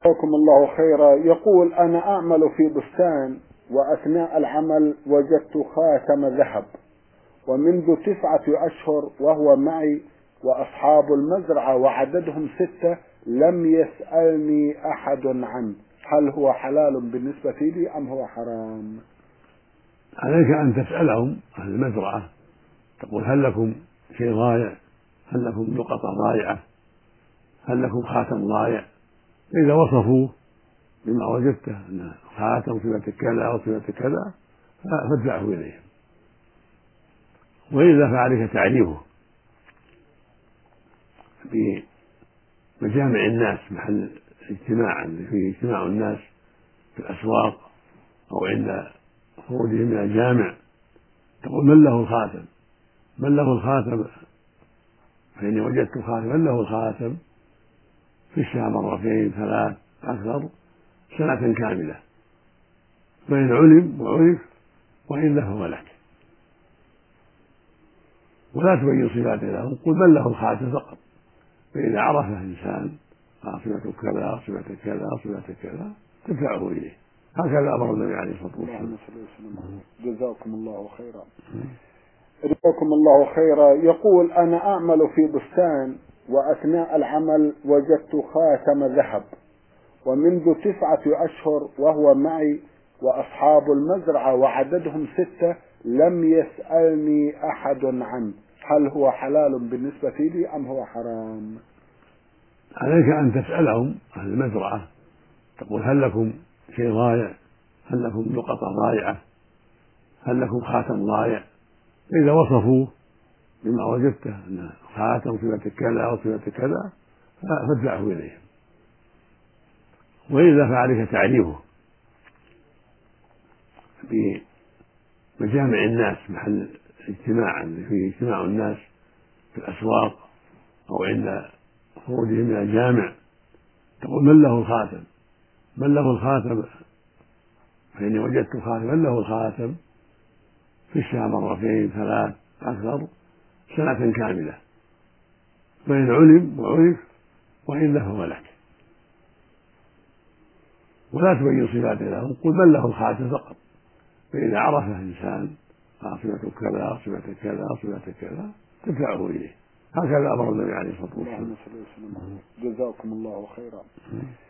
جزاكم الله خيرا. يقول: أنا أعمل في بستان، وأثناء العمل وجدت خاتم ذهب، ومنذ 9 أشهر وهو معي، وأصحاب المزرعة وعددهم 6 لم يسألني أحد عنه. هل هو حلال بالنسبة لي أم هو حرام؟ عليك أن تسألهم أهل المزرعة، تقول: هل لكم شيء ضايع؟ هل لكم لقطة ضائعة؟ هل لكم خاتم ضائع؟ إذا وصفوه بما وجدته أن خاتم صفة كذا أو صفة كذا فادفعه إليهم. وإذا فعليك تعريفه بمجامع الناس، محل اجتماع فيه اجتماع الناس في الأسواق أو عند خروجهم من الجامع، تقول: من له الخاتم؟ من له الخاتم؟ فإني وجدت خاتم. من له الخاتم في الشهر 2 3 أكثر سنة كاملة، فإن علم وعرف وإلا فهو لك. ولا تبين صفاته لهم، قل: من له الخاتم فقط. فإذا عرفه إنسان صفة كذا صفة كذا صفة كذا تدفعه إليه. هكذا أمر النبي عليه الصلاة والسلام. جزاكم الله خيرا. جزاكم الله خيرا. يقول: أنا أعمل في بستان، وأثناء العمل وجدت خاتم ذهب، ومنذ 9 أشهر وهو معي، وأصحاب المزرعة وعددهم 6 لم يسألني أحد عنه. هل هو حلال بالنسبة لي أم هو حرام؟ عليك أن تسألهم أهل المزرعة، تقول: هل لكم شيء ضايع؟ هل لكم لقطة ضائعة؟ هل لكم خاتم ضائع؟ إذا وصفوه بما وجدته أن خاتم صفة كذا أو صفة كذا فادفعه إليهم. وإذا فعليك تعريفه بمجامع الناس، محل اجتماع فيه اجتماع الناس في الأسواق أو عند خروجهم من الجامع، تقول: من له الخاتم؟ من له الخاتم؟ فإني وجدت خاتم. من له الخاتم في الشهر 2 3 أكثر سنة كاملة، فإن علم وعرف وإلا فهو لك. ولا تبين صفاته لهم، قل: من له الخاتم فقط. فإذا عرفه إنسان صفة كذا صفة كذا صفة كذا تدفعه إليه. هكذا أمر النبي عليه الصلاة والسلام. جزاكم الله خيرا.